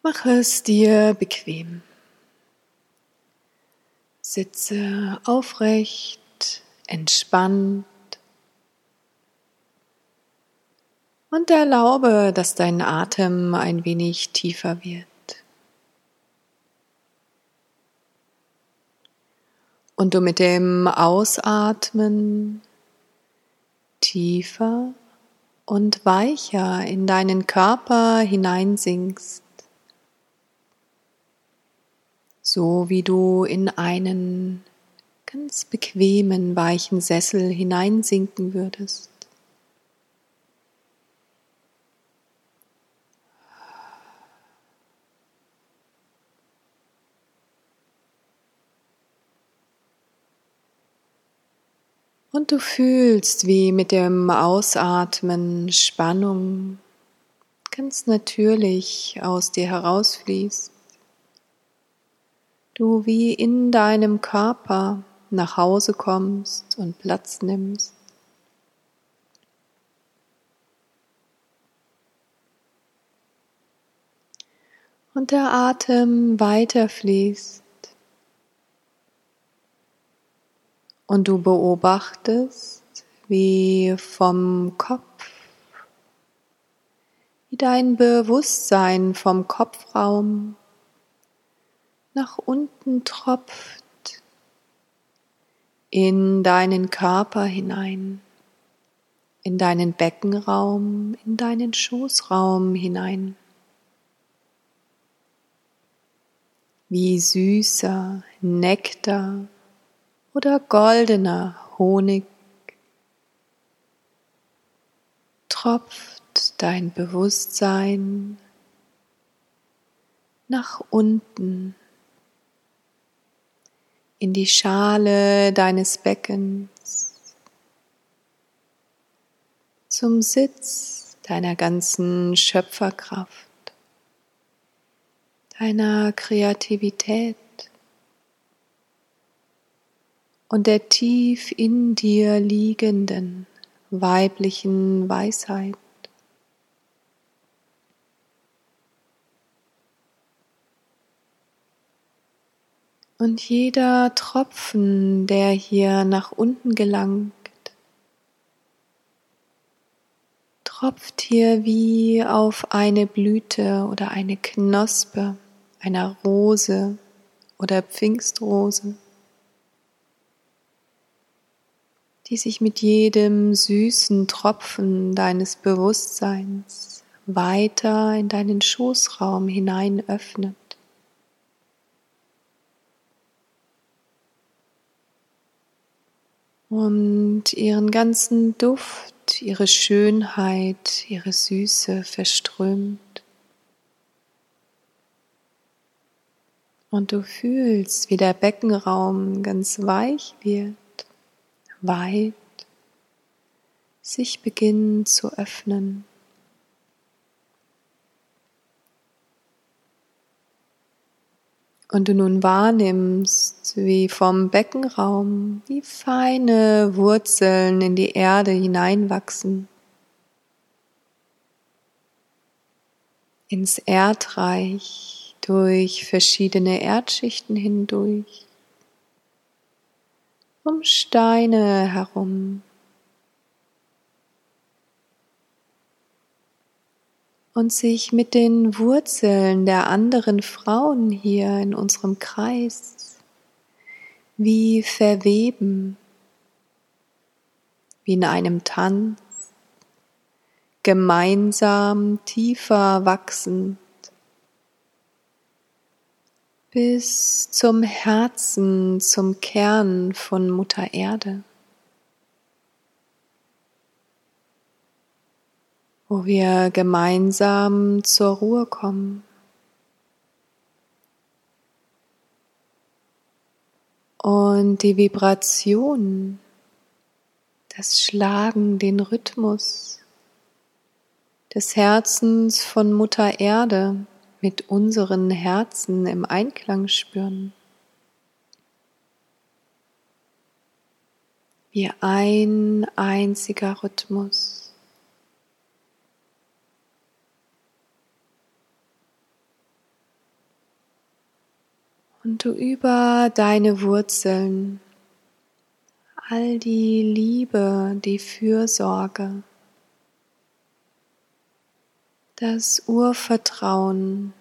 Mach es dir bequem. Sitze aufrecht, entspannt und erlaube, dass dein Atem ein wenig tiefer wird. Und du mit dem Ausatmen tiefer und weicher in deinen Körper hineinsinkst, so wie du in einen ganz bequemen, weichen Sessel hineinsinken würdest. Und du fühlst, wie mit dem Ausatmen Spannung ganz natürlich aus dir herausfließt. Du wie in deinem Körper nach Hause kommst und Platz nimmst. Und der Atem weiterfließt. Und du beobachtest, wie vom Kopf, wie dein Bewusstsein vom Kopfraum nach unten tropft in deinen Körper hinein, in deinen Beckenraum, in deinen Schoßraum hinein. Wie süßer Nektar oder goldener Honig tropft dein Bewusstsein nach unten in die Schale deines Beckens, zum Sitz deiner ganzen Schöpferkraft, deiner Kreativität und der tief in dir liegenden weiblichen Weisheit. Und jeder Tropfen, der hier nach unten gelangt, tropft hier wie auf eine Blüte oder eine Knospe einer Rose oder Pfingstrose, die sich mit jedem süßen Tropfen deines Bewusstseins weiter in deinen Schoßraum hinein öffnet. Und ihren ganzen Duft, ihre Schönheit, ihre Süße verströmt. Und du fühlst, wie der Beckenraum ganz weich wird, weit, sich beginnt zu öffnen. Und du nun wahrnimmst, wie vom Beckenraum wie feine Wurzeln in die Erde hineinwachsen, ins Erdreich, durch verschiedene Erdschichten hindurch, um Steine herum. Und sich mit den Wurzeln der anderen Frauen hier in unserem Kreis wie verweben, wie in einem Tanz, gemeinsam tiefer wachsend bis zum Herzen, zum Kern von Mutter Erde, wo wir gemeinsam zur Ruhe kommen und die Vibration, das Schlagen, den Rhythmus des Herzens von Mutter Erde mit unseren Herzen im Einklang spüren. Wie ein einziger Rhythmus. Und du über deine Wurzeln all die Liebe, die Fürsorge, das Urvertrauen,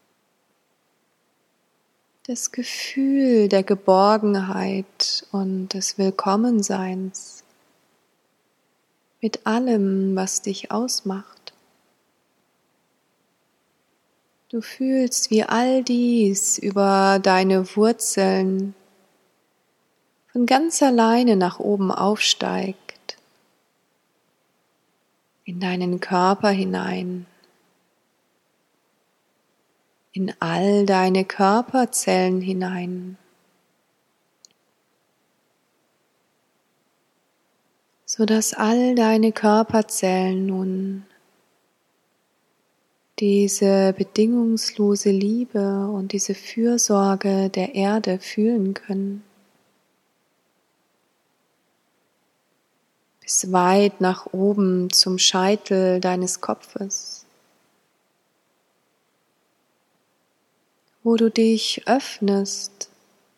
das Gefühl der Geborgenheit und des Willkommenseins mit allem, was dich ausmacht. Du fühlst, wie all dies über deine Wurzeln von ganz alleine nach oben aufsteigt, in deinen Körper hinein, in all deine Körperzellen hinein, sodass all deine Körperzellen nun diese bedingungslose Liebe und diese Fürsorge der Erde fühlen können. Bis weit nach oben zum Scheitel deines Kopfes, wo du dich öffnest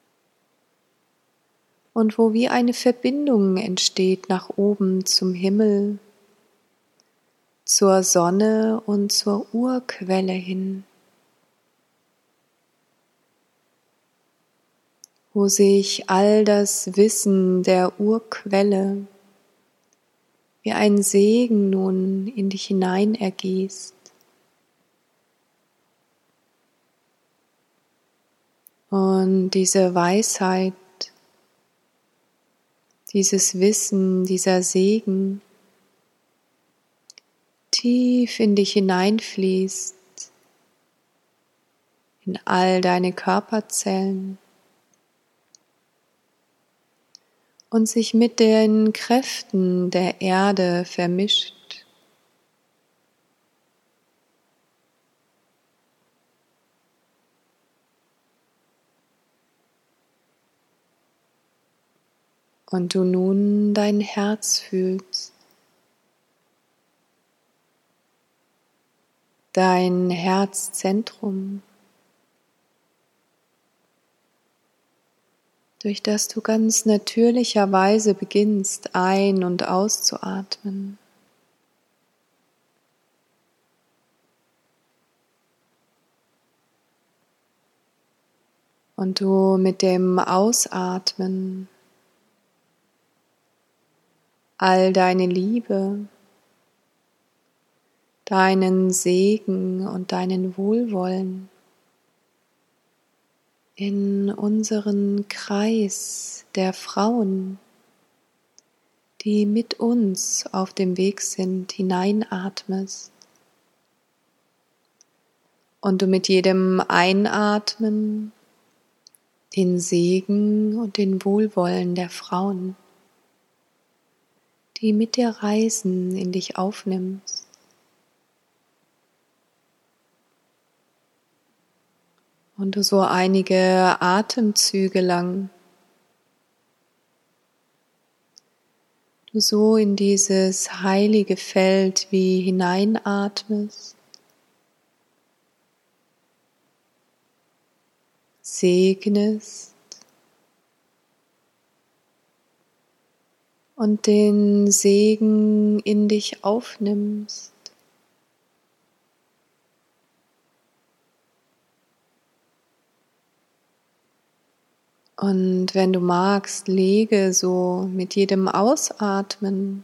und wo wie eine Verbindung entsteht nach oben zum Himmel, zur Sonne und zur Urquelle hin, wo sich all das Wissen der Urquelle wie ein Segen nun in dich hinein ergießt. Und diese Weisheit, dieses Wissen, dieser Segen tief in dich hineinfließt, in all deine Körperzellen und sich mit den Kräften der Erde vermischt. Und du nun dein Herz fühlst, dein Herzzentrum, durch das du ganz natürlicherweise beginnst, ein- und auszuatmen. Und du mit dem Ausatmen all deine Liebe, deinen Segen und deinen Wohlwollen in unseren Kreis der Frauen, die mit uns auf dem Weg sind, hineinatmest. Und du mit jedem Einatmen den Segen und den Wohlwollen der Frauen, die mit dir reisen, in dich aufnimmst. Und du so einige Atemzüge lang du so in dieses heilige Feld wie hineinatmest, segnest und den Segen in dich aufnimmst. Und wenn du magst, lege so mit jedem Ausatmen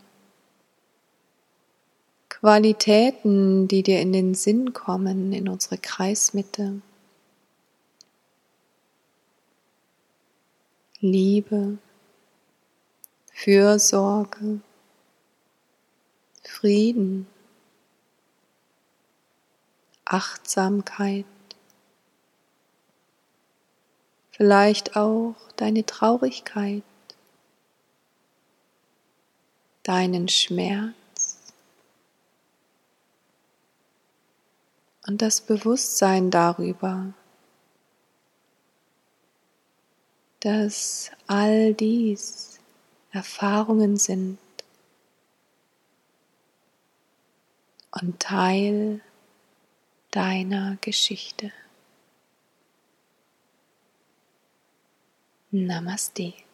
Qualitäten, die dir in den Sinn kommen, in unsere Kreismitte. Liebe, Fürsorge, Frieden, Achtsamkeit, vielleicht auch deine Traurigkeit, deinen Schmerz und das Bewusstsein darüber, dass all dies Erfahrungen sind und Teil deiner Geschichte. Namaste.